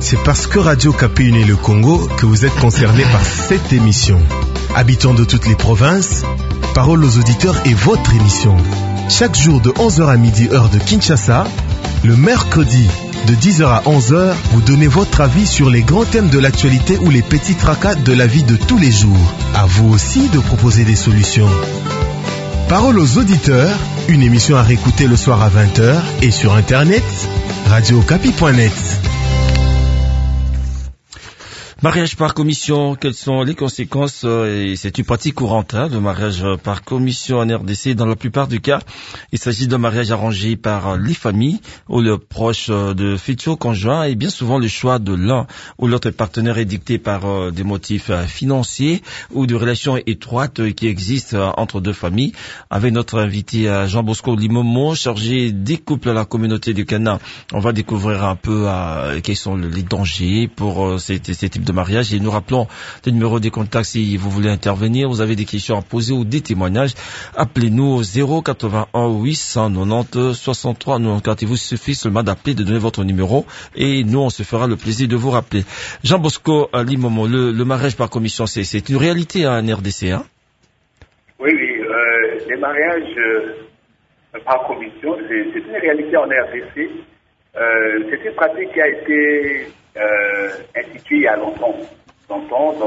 C'est parce que Radio Okapi unit le Congo que vous êtes concernés par cette émission. Habitants de toutes les provinces, Parole aux auditeurs est votre émission. Chaque jour de 11h à midi, heure de Kinshasa, le mercredi de 10h à 11h, vous donnez votre avis sur les grands thèmes de l'actualité ou les petits tracas de la vie de tous les jours. À vous aussi de proposer des solutions. Parole aux auditeurs, une émission à réécouter le soir à 20h et sur internet, radiookapi.net. Mariage par commission, quelles sont les conséquences? Et c'est une pratique courante, le mariage par commission en RDC. Dans la plupart des cas, il s'agit d'un mariage arrangé par les familles ou le proche de futurs conjoints, et bien souvent le choix de l'un ou l'autre partenaire est dicté par des motifs financiers ou de relations étroites qui existent entre deux familles. Avec notre invité Jean Bosco Limomo, chargé des couples à la communauté du Cana, on va découvrir un peu quels sont les dangers pour ces types de mariage, et nous rappelons le numéro des contacts si vous voulez intervenir, vous avez des questions à poser ou des témoignages, appelez-nous au 081 890 63 94. Il vous suffit seulement d'appeler, de donner votre numéro et nous on se fera le plaisir de vous rappeler. Jean Bosco Limomo, le mariage par commission, c'est une réalité en RDC, hein? Oui, les mariages par commission, c'est une réalité en RDC. C'est une pratique qui a été instituée il y a longtemps dans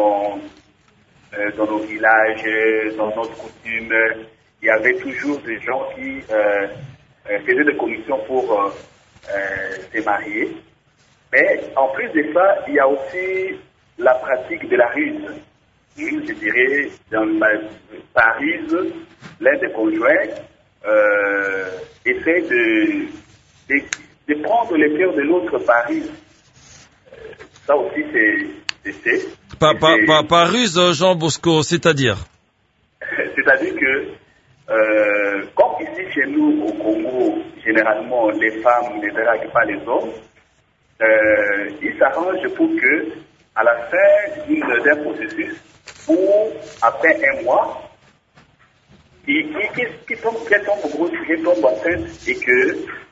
nos villages, dans notre coutume. Il y avait toujours des gens qui faisaient des commissions pour se marier. Mais en plus de ça, il y a aussi la pratique de la ruse. Je dirais, par ruse, l'un des conjoints essaie de prendre le cœur de l'autre par ruse. Ça aussi, c'est Par ruse, Jean Bosco, c'est-à-dire? C'est-à-dire que, comme ici chez nous, au Congo, généralement, les femmes ne draguent pas les hommes, ils s'arrangent pour que, à la fin d'un processus, ou après un mois, qui tombe enceinte et que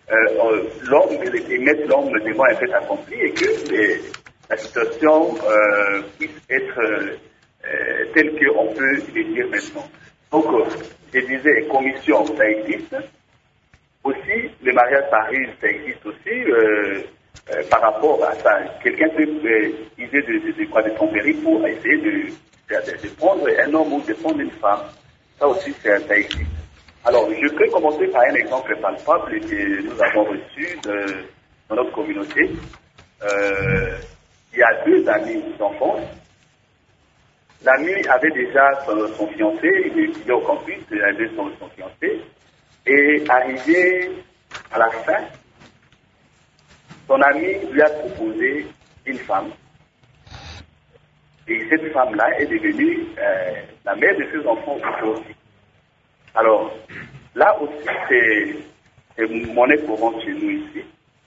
l'homme devant un fait accompli et que la situation puisse être telle qu'on peut le dire maintenant. Donc, je disais, commission, ça existe. Aussi, le mariage par ruse, ça existe aussi. Par rapport à ça, quelqu'un peut user de tromperie pour essayer de prendre un homme ou de prendre une femme. Ça aussi, ça existe. Alors, je peux commencer par un exemple palpable que nous avons reçu dans notre communauté. Il y a 2 amis d'enfance. L'ami avait déjà son fiancé, il étudiait au campus, il avait son fiancé. Et arrivé à la fin, son ami lui a proposé une femme. Et cette femme-là est devenue la mère de ses enfants aujourd'hui. Alors, là aussi, c'est monnaie courante chez nous ici,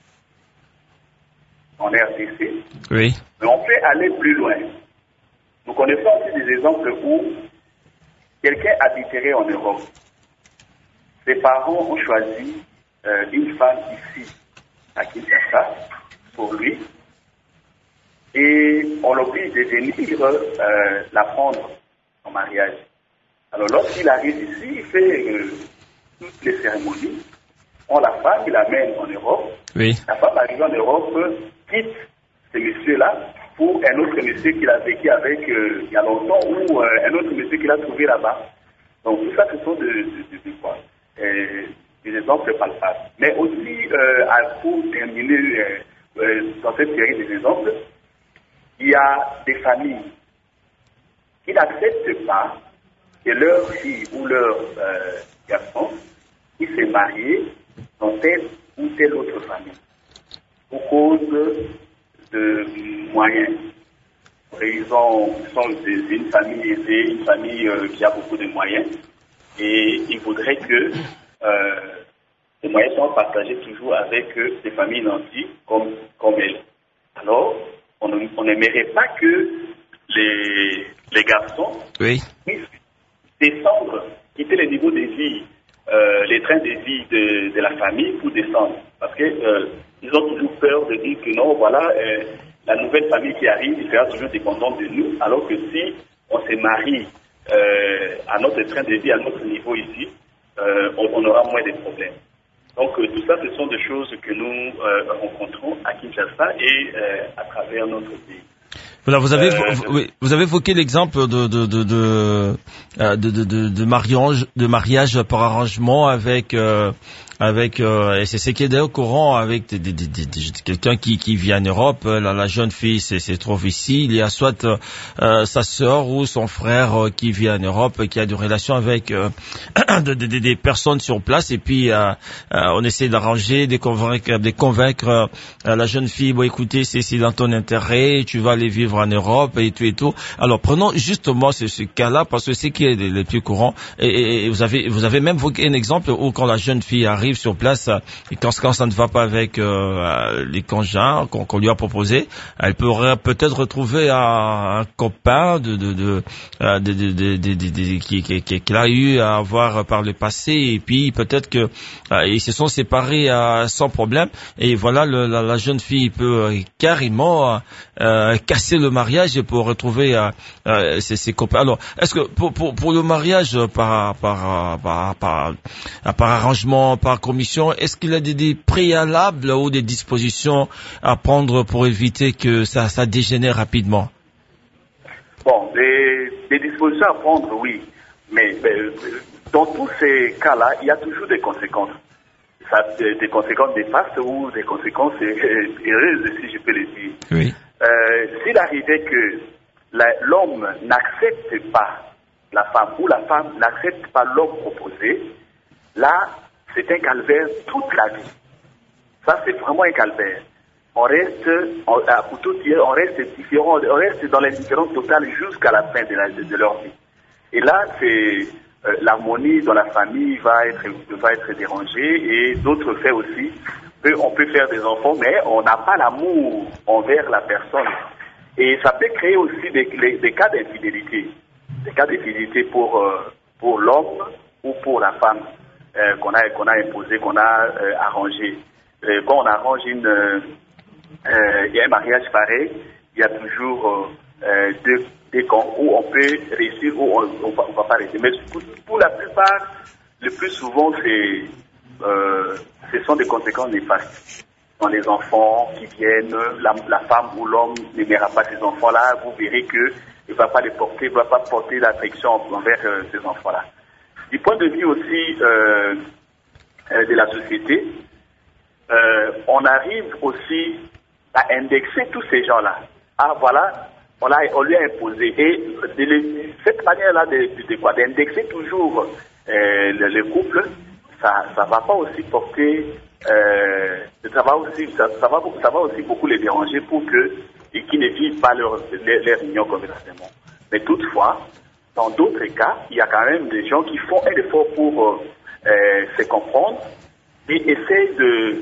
en RDC. Oui. Mais on peut aller plus loin. Nous connaissons aussi des exemples où quelqu'un habiterait en Europe. Ses parents ont choisi une femme ici, à Kinshasa, pour lui. Et on l'oblige de venir la prendre en mariage. Alors lorsqu'il arrive ici, il fait toutes les cérémonies. On la femme, il l'amène en Europe. Oui. La femme arrive en Europe, quitte ce monsieur-là pour un autre monsieur qu'il a vécu avec il y a longtemps ou un autre monsieur qu'il a trouvé là-bas. Donc tout ça, ce sont des exemples palpables. Mais aussi, pour terminer dans cette série des exemples, il y a des familles qui n'acceptent pas que leur fille ou leur garçon puisse se marier dans telle ou telle autre famille pour cause de moyens. Ils sont une famille aisée, une famille qui a beaucoup de moyens, et ils voudraient que les moyens soient partagés toujours avec des familles nantis comme elles. Alors, on n'aimerait pas que les garçons puissent descendre, quitter le niveau de vie, les trains de vie de la famille pour descendre. Parce que ils ont toujours peur de dire que non, voilà, la nouvelle famille qui arrive, il sera toujours dépendant de nous, alors que si on se marie à notre train de vie, à notre niveau ici, on aura moins de problèmes. Donc tout ça, ce sont des choses que nous rencontrons à Kinshasa et à travers notre pays. Voilà, vous avez évoqué l'exemple de mariage par arrangement avec et c'est ce qui est au courant avec quelqu'un qui vit en Europe. La jeune fille se trouve ici, il y a soit sa sœur ou son frère qui vit en Europe, qui a des relations avec des personnes sur place, et puis on essaie d'arranger, de convaincre la jeune fille. Bon, écoutez, c'est dans ton intérêt, tu vas aller vivre en Europe et tout. Alors prenons justement ce cas-là, parce que c'est qui est le plus courant. Et vous avez même évoqué un exemple où quand la jeune fille arrive sur place et quand ça ne va pas avec les conjoints qu'on lui a proposé, elle pourrait peut-être retrouver un copain qu'il a eu à avoir par le passé, et puis peut-être que ils se sont séparés sans problème, et voilà, la jeune fille peut carrément casser le mariage pour retrouver ses copains. Alors, est-ce que pour le mariage par arrangement, par commission, est-ce qu'il y a des préalables ou des dispositions à prendre pour éviter que ça dégénère rapidement? Bon, des dispositions à prendre, oui, mais dans tous ces cas-là, il y a toujours des conséquences. Des conséquences néfastes ou des conséquences heureuses, si je peux le dire. Oui. S'il arrivait que l'homme n'accepte pas la femme ou la femme n'accepte pas l'homme proposé, là, c'est un calvaire toute la vie. Ça, c'est vraiment un calvaire. On reste, pour tout dire, on reste différent, on reste dans l'indifférence totale jusqu'à la fin de leur vie. Et là, c'est l'harmonie dans la famille va être dérangée, et d'autres faits aussi. On peut faire des enfants, mais on n'a pas l'amour envers la personne. Et ça peut créer aussi des cas d'infidélité. Des cas d'infidélité pour l'homme ou pour la femme qu'on a imposé, qu'on a arrangé. Quand on arrange il y a un mariage pareil, il y a toujours des camps où on peut réussir ou on va pas réussir. Mais pour la plupart, le plus souvent, ce sont des conséquences néfastes. Dans les enfants qui viennent, la femme ou l'homme n'aimera pas ces enfants-là, vous verrez qu'il ne va pas porter l'affection envers ces enfants-là. Du point de vue aussi de la société, on arrive aussi à indexer tous ces gens-là. Ah voilà, on lui a imposé. Et cette manière-là d'indexer toujours le couple, ça va pas aussi porter, ça va aussi beaucoup les déranger pour qu'ils ne vivent pas leur union convenablement. Mais toutefois, dans d'autres cas, il y a quand même des gens qui font un effort pour se comprendre et essaient de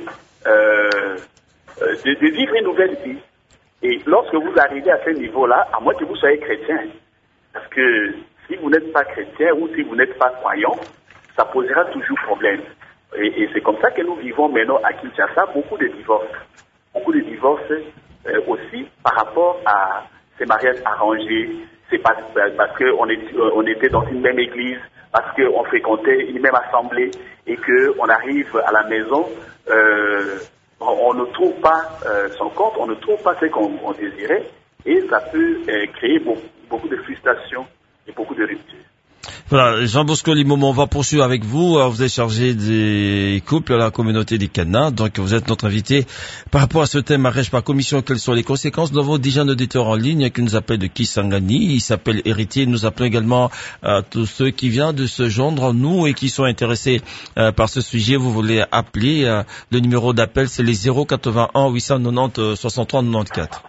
vivre une nouvelle vie. Et lorsque vous arrivez à ce niveau-là, à moins que vous soyez chrétien, parce que si vous n'êtes pas chrétien ou si vous n'êtes pas croyant, ça posera toujours problème. Et c'est comme ça que nous vivons maintenant à Kinshasa, beaucoup de divorces. Beaucoup de divorces aussi par rapport à ces mariages arrangés. C'est parce qu'on était dans une même église, parce qu'on fréquentait une même assemblée, et qu'on arrive à la maison, on ne trouve pas son compte, on ne trouve pas ce qu'on désirait, et ça peut créer beaucoup de frustration et beaucoup de rupture. Voilà, Jean Bosco Limomo, on va poursuivre avec vous. Vous êtes chargé des couples à la communauté des Canards, donc vous êtes notre invité. Par rapport à ce thème, mariage par commission, quelles sont les conséquences? Nous avons déjà un auditeur en ligne qui nous appelle de Kisangani, il s'appelle Héritier. Nous appelons également tous ceux qui viennent de se joindre à nous et qui sont intéressés par ce sujet. Vous voulez appeler, le numéro d'appel c'est les 081 890 63 94.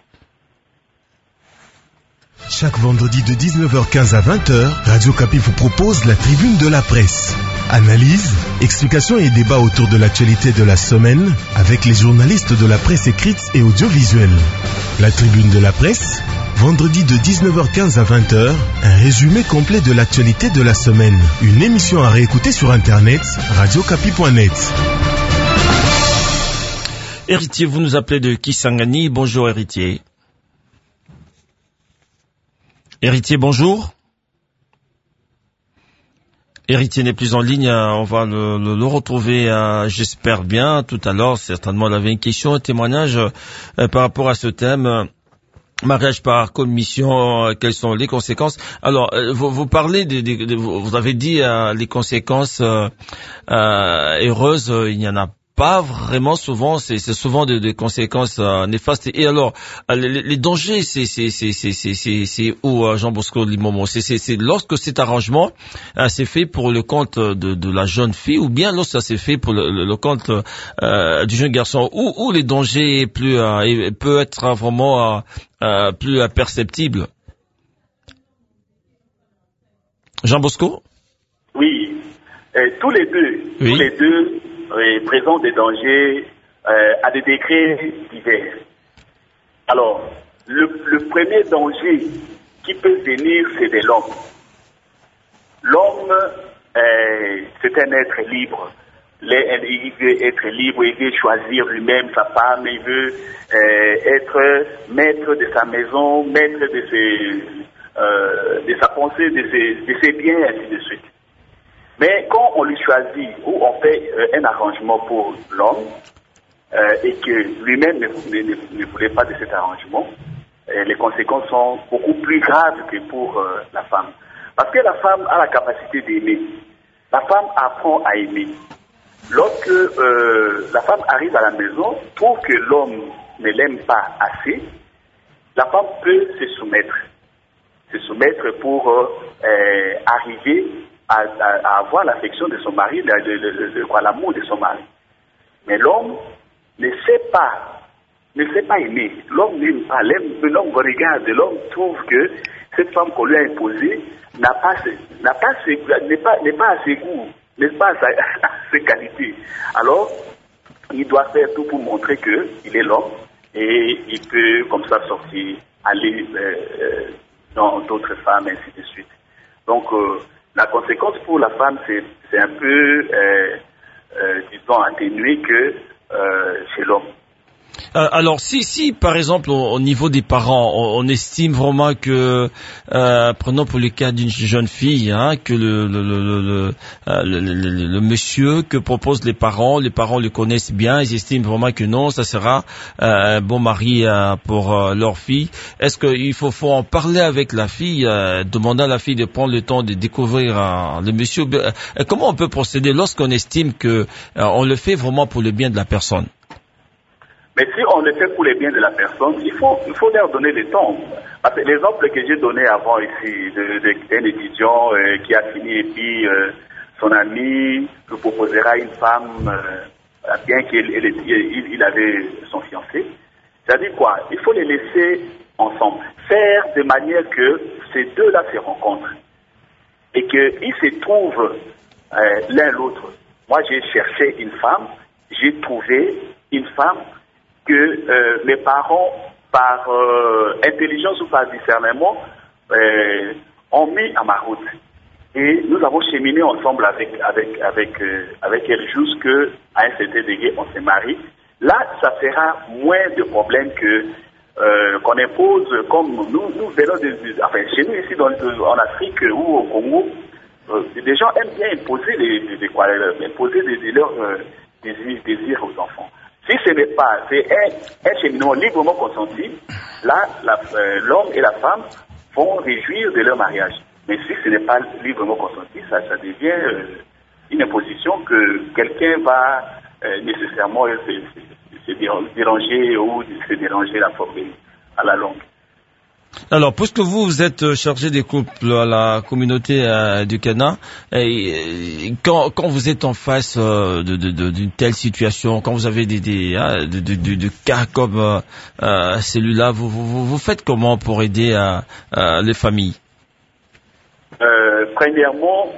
Chaque vendredi de 19h15 à 20h, Radio Kapi vous propose la tribune de la presse. Analyse, explications et débats autour de l'actualité de la semaine avec les journalistes de la presse écrite et audiovisuelle. La tribune de la presse, vendredi de 19h15 à 20h, un résumé complet de l'actualité de la semaine. Une émission à réécouter sur internet, radiokapi.net. Héritier, vous nous appelez de Kisangani. Bonjour Héritier. Héritier, bonjour. Héritier n'est plus en ligne, on va le retrouver, j'espère bien, tout à l'heure. Certainement, il avait une question, un témoignage par rapport à ce thème. Mariage par commission, quelles sont les conséquences? Alors, vous parlez vous avez dit les conséquences heureuses, il n'y en a pas vraiment souvent, c'est souvent des conséquences néfastes. Et alors, les dangers, c'est où, Jean Bosco Limomo? C'est lorsque cet arrangement c'est fait pour le compte de la jeune fille, ou bien lorsque ça s'est fait pour le compte du jeune garçon, où les dangers peut être vraiment plus perceptible. Jean Bosco? Oui, tous les deux présentent des dangers à des degrés divers. Alors, le premier danger qui peut venir, c'est de l'homme. L'homme, c'est un être libre. Il veut être libre, il veut choisir lui-même sa femme, il veut être maître de sa maison, maître de sa pensée, de ses biens, ainsi de suite. Mais quand on lui choisit ou on fait un arrangement pour l'homme et que lui-même ne voulait pas de cet arrangement, les conséquences sont beaucoup plus graves que pour la femme. Parce que la femme a la capacité d'aimer. La femme apprend à aimer. Lorsque la femme arrive à la maison, trouve que l'homme ne l'aime pas assez, la femme peut se soumettre pour arriver à avoir l'affection de son mari, l'amour de son mari. Mais l'homme ne sait pas aimer. L'homme n'aime pas. L'homme regarde, l'homme trouve que cette femme qu'on lui a imposée n'est pas à ses goûts, n'est pas à ses qualités. Alors, il doit faire tout pour montrer qu'il est l'homme et il peut comme ça sortir, aller dans d'autres femmes, ainsi de suite. Donc, la conséquence pour la femme, c'est un peu, disons, atténué que chez l'homme. Alors, si par exemple au niveau des parents, on estime vraiment que, prenons pour le cas d'une jeune fille, que le monsieur que proposent les parents le connaissent bien, ils estiment vraiment que non, ça sera un bon mari pour leur fille. Est-ce qu'il faut en parler avec la fille, demander à la fille de prendre le temps de découvrir le monsieur? Comment on peut procéder lorsqu'on estime que on le fait vraiment pour le bien de la personne? Mais si on le fait pour le bien de la personne, il faut leur donner le temps. Parce que l'exemple que j'ai donné avant ici, d'un étudiant qui a fini et puis son ami lui proposera une femme, bien qu'il avait son fiancé. C'est-à-dire quoi? Il faut les laisser ensemble. Faire de manière que ces deux-là se rencontrent. Et qu'ils se trouvent l'un l'autre. Moi, j'ai cherché une femme, j'ai trouvé une femme que mes parents, par intelligence ou par discernement, ont mis à ma route. Et nous avons cheminé ensemble avec elle jusqu'à un certain degré, on s'est mariés. Là, ça sera moins de problèmes que qu'on impose, comme nous venons chez nous ici en Afrique ou au Congo, des gens aiment bien imposer leurs désirs aux enfants. Si ce n'est pas, c'est un cheminement librement consenti, là, l'homme et la femme vont réjouir de leur mariage. Mais si ce n'est pas librement consenti, ça devient une imposition que quelqu'un va nécessairement se déranger ou se déranger la forme à la longue. Alors, puisque vous êtes chargé des couples à la communauté du Cana, quand vous êtes en face d'une telle situation, quand vous avez de cas comme celui-là, vous faites comment pour aider les familles? Premièrement,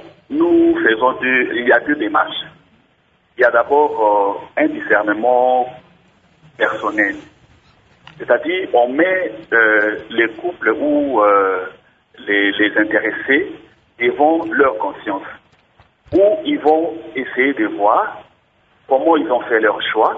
il y a deux démarches. Il y a d'abord un discernement personnel. C'est-à-dire, on met les couples ou les intéressés devant leur conscience, où ils vont essayer de voir comment ils ont fait leur choix,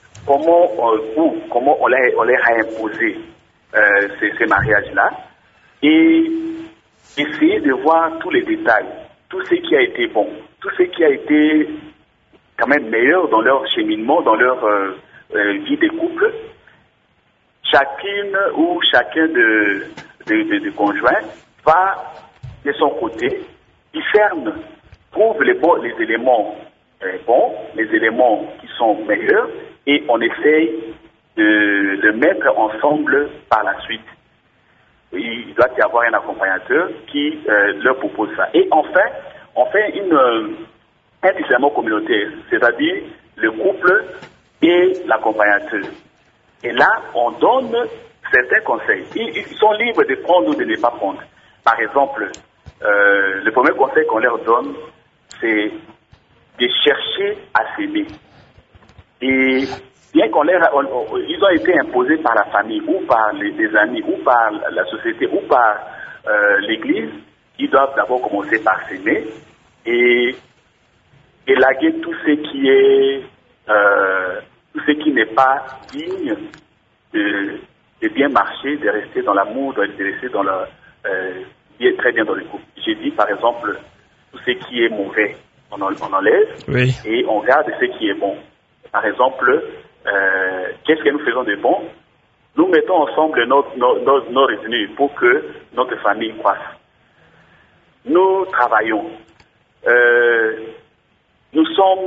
comment on leur a imposé ces mariages-là, et essayer de voir tous les détails, tout ce qui a été bon, tout ce qui a été quand même meilleur dans leur cheminement, dans leur vie de couple. Chacune ou chacun de conjoints va de son côté, discerne, trouve les éléments bons, les éléments qui sont meilleurs, et on essaye de mettre ensemble par la suite. Il doit y avoir un accompagnateur qui leur propose ça. Et enfin, on fait un discernement communautaire, c'est-à-dire le couple et l'accompagnateur. Et là, on donne certains conseils. Ils sont libres de prendre ou de ne pas prendre. Par exemple, le premier conseil qu'on leur donne, c'est de chercher à s'aimer. Et bien ils ont été imposés par la famille, ou par les amis, ou par la société, ou par l'Église, ils doivent d'abord commencer par s'aimer et élaguer tout ce qui n'est pas digne de bien marcher, de rester dans l'amour, de rester dans très bien dans le couple. J'ai dit par exemple, tout ce qui est mauvais, on enlève, oui, et on garde ce qui est bon. Par exemple, qu'est-ce que nous faisons de bon? Nous mettons ensemble nos revenus pour que notre famille croisse. Nous travaillons. Nous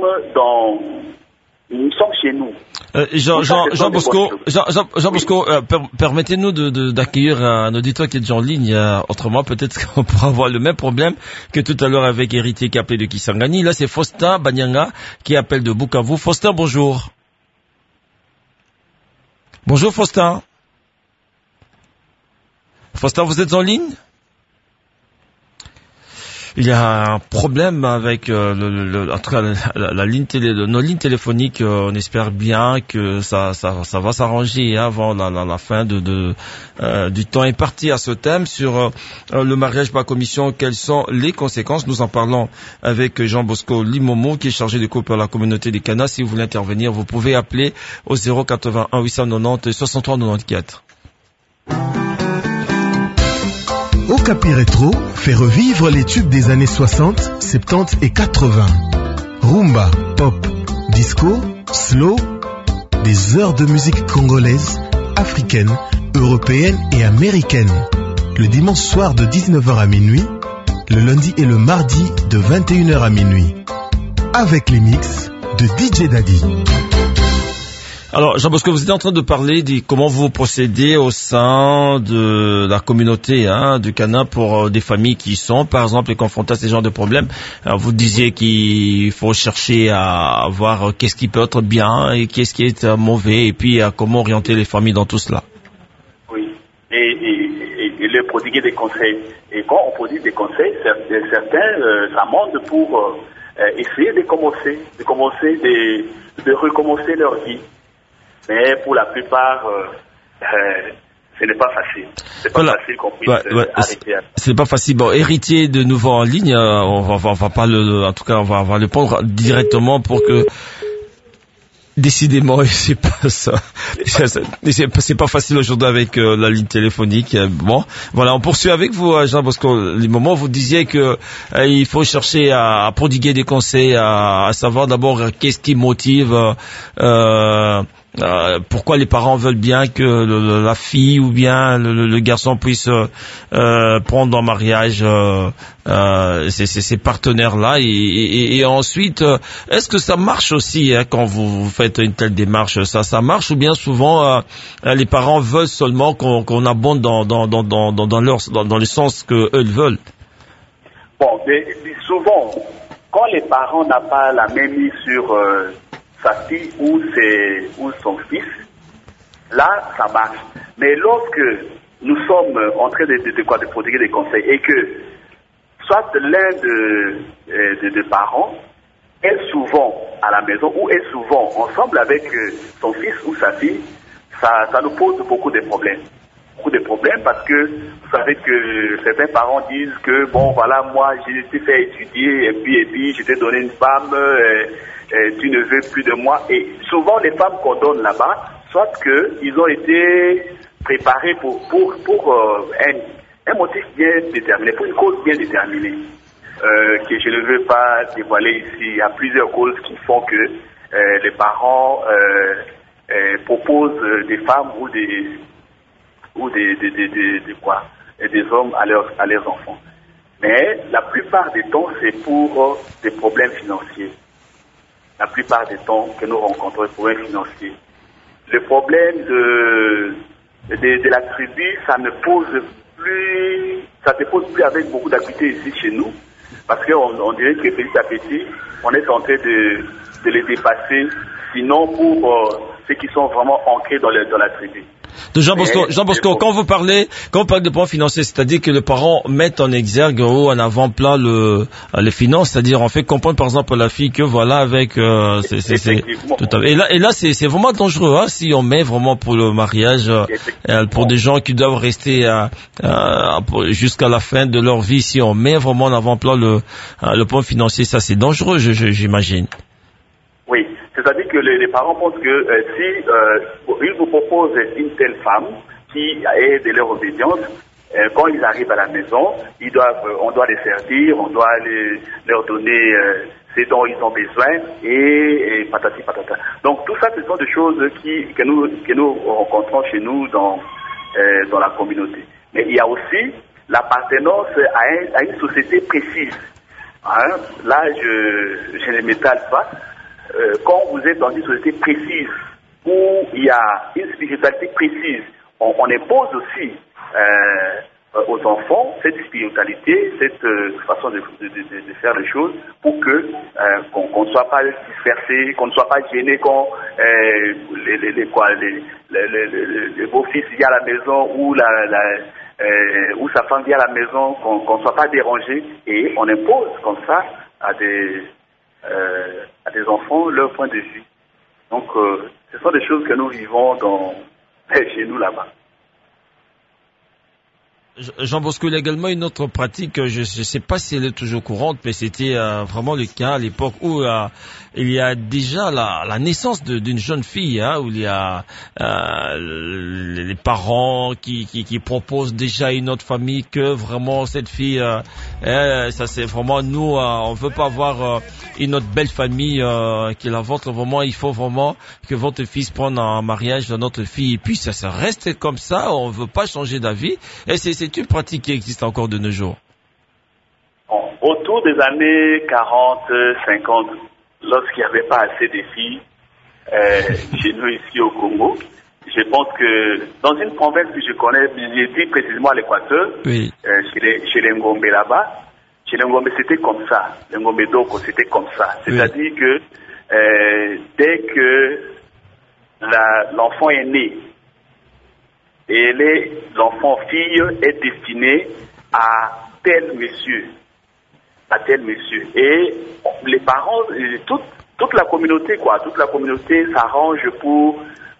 sommes chez nous. Jean Bosco, permettez-nous d'accueillir un auditeur qui est déjà en ligne. Autrement, peut-être qu'on pourra avoir le même problème que tout à l'heure avec Héritier qui appelait de Kisangani. Là, c'est Faustin Banyanga qui appelle de Bukavu. Faustin, bonjour. Bonjour, Faustin. Faustin, vous êtes en ligne? Il y a un problème avec en tout cas nos lignes téléphoniques. On espère bien que ça va s'arranger avant la fin du temps imparti à ce thème sur le mariage par commission. Quelles sont les conséquences? Nous en parlons avec Jean Bosco Limomo, qui est chargé de couple à la communauté des Canas. Si vous voulez intervenir, vous pouvez appeler au 081 890 63 94. Okapi Rétro fait revivre les tubes des années 60, 70 et 80. Rumba, pop, disco, slow, des heures de musique congolaise, africaine, européenne et américaine. Le dimanche soir de 19h à minuit, le lundi et le mardi de 21h à minuit. Avec les mix de DJ Daddy. Alors, Jean Bosco, vous êtes en train de parler de comment vous procédez au sein de la communauté du Cana pour des familles qui sont, par exemple, confrontées à ce genre de problèmes. Alors, vous disiez qu'il faut chercher à voir qu'est-ce qui peut être bien et qu'est-ce qui est mauvais, et puis comment orienter les familles dans tout cela. Oui, et leur prodiguer des conseils. Et quand on prodigue des conseils, certains s'amendent pour essayer de recommencer leur vie. Mais pour la plupart, ce n'est pas facile. C'est pas facile qu'on puisse arrêter. C'est pas facile. Bon, héritier de nouveau en ligne, on va pas en tout cas, on va le prendre directement pour que. Décidément, c'est pas ça. C'est pas facile aujourd'hui avec la ligne téléphonique. Bon, voilà, on poursuit avec vous, Jean Bosco. Les moments où vous disiez que il faut chercher à prodiguer des conseils, à savoir d'abord qu'est-ce qui motive. Pourquoi les parents veulent bien que la fille ou bien le garçon puisse prendre en mariage ces partenaires-là, et ensuite est-ce que ça marche aussi quand vous faites une telle démarche? Ça marche, ou bien souvent les parents veulent seulement qu'on abonde dans le sens que eux veulent? Bon, mais souvent quand les parents n'ont pas la même mise sur sa fille ou son fils, là, ça marche. Mais lorsque nous sommes en train de prodiguer des conseils et que soit l'un des parents est souvent à la maison ou est souvent ensemble avec son fils ou sa fille, ça nous pose beaucoup de problèmes. Beaucoup de problèmes, parce que vous savez que certains parents disent que bon voilà, moi j'ai été fait étudier et puis je t'ai donné une femme, tu ne veux plus de moi. Et souvent les femmes qu'on donne là-bas, soit qu'ils ont été préparés pour un motif bien déterminé, pour une cause bien déterminée, que je ne veux pas dévoiler ici. Il y a plusieurs causes qui font que les parents proposent des femmes ou des hommes à leurs enfants. Mais la plupart des temps, c'est pour des problèmes financiers. La plupart des temps que nous rencontrons des problèmes financiers. Le problème de la tribu, ça ne se pose plus avec beaucoup d'acuité ici chez nous, parce qu'on dirait que petit à petit, on est en train de les dépasser, sinon pour ceux qui sont vraiment ancrés dans la tribu. De Jean Bosco, quand vous parlez de points financiers, c'est-à-dire que les parents mettent en exergue ou en avant-plan les finances, c'est-à-dire on fait comprendre par exemple à la fille que voilà avec c'est tout à fait. Et là c'est vraiment dangereux si on met vraiment pour le mariage pour des gens qui doivent rester jusqu'à la fin de leur vie, si on met vraiment en avant-plan le point financier, ça c'est dangereux, j'imagine. Oui. C'est-à-dire que les parents pensent que si ils vous proposent une telle femme qui est de leur obédience, quand ils arrivent à la maison, on doit les servir, on doit leur donner ce dont ils ont besoin et patati patata. Donc tout ça, ce sont des choses que nous rencontrons chez nous dans la communauté. Mais il y a aussi l'appartenance à une société précise. Là, je ne m'étale pas. Quand vous êtes dans une société précise où il y a une spiritualité précise, on impose aussi aux enfants cette spiritualité, cette façon de faire les choses pour que qu'on ne soit pas dispersé, qu'on ne soit pas gêné quand les beaux-fils viennent à la maison ou ou sa femme vient à la maison, qu'on ne soit pas dérangé, et on impose comme ça à des enfants leur point de vue. Donc, ce sont des choses que nous vivons chez nous là-bas. Jean Bosco, il y a également une autre pratique, je ne sais pas si elle est toujours courante, mais c'était vraiment le cas à l'époque où il y a déjà la naissance d'une jeune fille, où il y a les parents qui proposent déjà une autre famille que vraiment cette fille, ça c'est vraiment nous, on veut pas avoir une autre belle famille qui est la vôtre, vraiment il faut vraiment que votre fils prenne en mariage notre fille, et puis ça reste comme ça, on veut pas changer d'avis, et c'est une pratique qui existe encore de nos jours. Autour des années 40, 50, lorsqu'il n'y avait pas assez de filles chez nous ici au Congo, je pense que dans une province que je connais, j'étais précisément à l'Équateur, oui. Chez les Ngombe là-bas, chez les Ngombe c'était comme ça, les Ngombe Doko c'était comme ça, c'est-à-dire que dès que l'enfant est né, et l'enfant fille est destiné à tel monsieur. Et les parents, toute la communauté s'arrange pour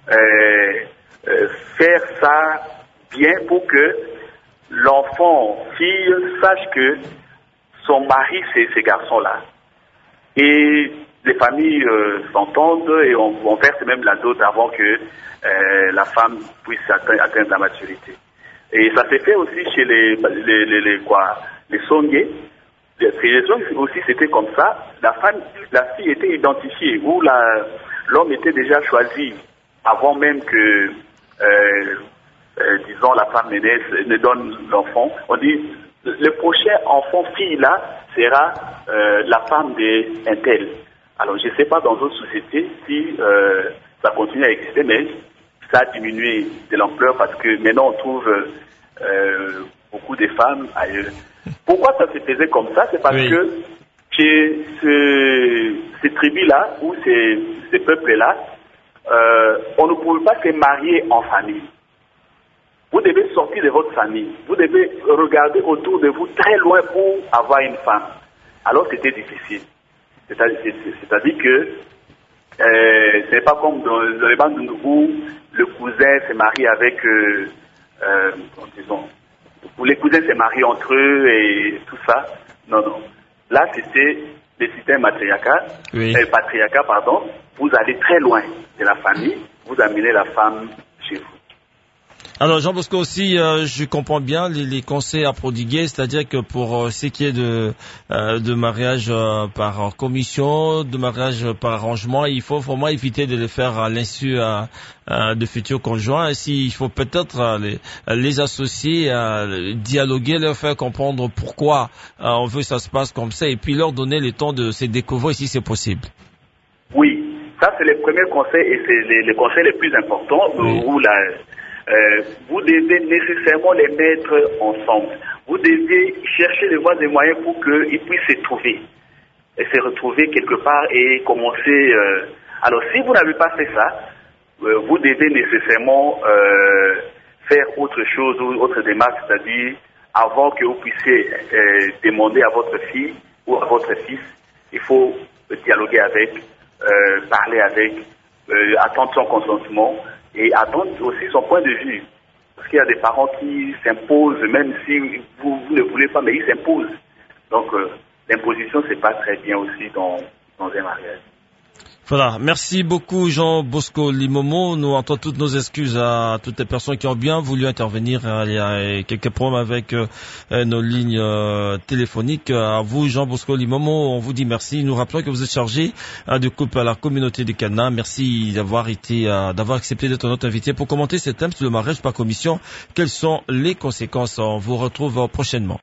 faire ça bien pour que l'enfant fille sache que son mari c'est ces garçons-là. Et les familles s'entendent et on verse même la dot avant que la femme puisse atteindre la maturité. Et ça s'est fait aussi chez les Songé. Les Songé aussi c'était comme ça. La fille était identifiée, où l'homme était déjà choisi avant même que, disons, la femme ne donne l'enfant. On dit, le prochain enfant fille là sera la femme d'un tel. Alors je ne sais pas dans d'autres sociétés si ça continue à exister, mais ça a diminué de l'ampleur parce que maintenant on trouve beaucoup de femmes ailleurs. Pourquoi ça se faisait comme ça? C'est parce que chez ces tribus-là ou ces peuples-là, on ne pouvait pas se marier en famille. Vous devez sortir de votre famille. Vous devez regarder autour de vous très loin pour avoir une femme. Alors c'était difficile. C'est-à-dire que ce n'est pas comme dans les bandes où le cousin se marie avec, disons, où les cousins se marient entre eux et tout ça. Non. Là, c'était le système patriarcal, pardon. Vous allez très loin de la famille, vous amenez la femme chez vous. Alors Jean Bosco aussi, je comprends bien les conseils à prodiguer, c'est-à-dire que pour ce qui est de mariage par commission, de mariage par arrangement, il faut vraiment éviter de les faire à l'insu de futurs conjoints. Ainsi, il faut peut-être les associer, dialoguer, leur faire comprendre pourquoi on veut que ça se passe comme ça, et puis leur donner le temps de se découvrir si c'est possible. Oui, ça c'est les premiers conseils et c'est les conseils les plus importants où vous devez nécessairement les mettre ensemble. Vous devez chercher les voies et moyens pour qu'ils puissent se trouver et se retrouver quelque part et commencer. Alors si vous n'avez pas fait ça, vous devez nécessairement faire autre chose ou autre démarche, c'est-à-dire avant que vous puissiez demander à votre fille ou à votre fils, il faut dialoguer avec, parler avec, attendre son consentement et attendre aussi son point de vue. Parce qu'il y a des parents qui s'imposent, même si vous ne voulez pas, mais ils s'imposent. Donc l'imposition, c'est pas très bien aussi dans un mariage. Voilà, merci beaucoup Jean Bosco Limomo. Nous entendons toutes nos excuses à toutes les personnes qui ont bien voulu intervenir. Il y a quelques problèmes avec nos lignes téléphoniques. À vous Jean Bosco Limomo, on vous dit merci. Nous rappelons que vous êtes chargé de couple à la communauté du Canada. Merci d'avoir accepté d'être notre invité pour commenter ce thème sur le mariage par commission. Quelles sont les conséquences? On vous retrouve prochainement.